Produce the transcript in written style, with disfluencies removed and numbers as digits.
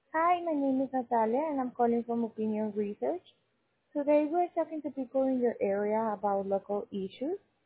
Hi, my name is Natalia and I'm calling from Opinion Research. Today we're talking to people in your area about local issues.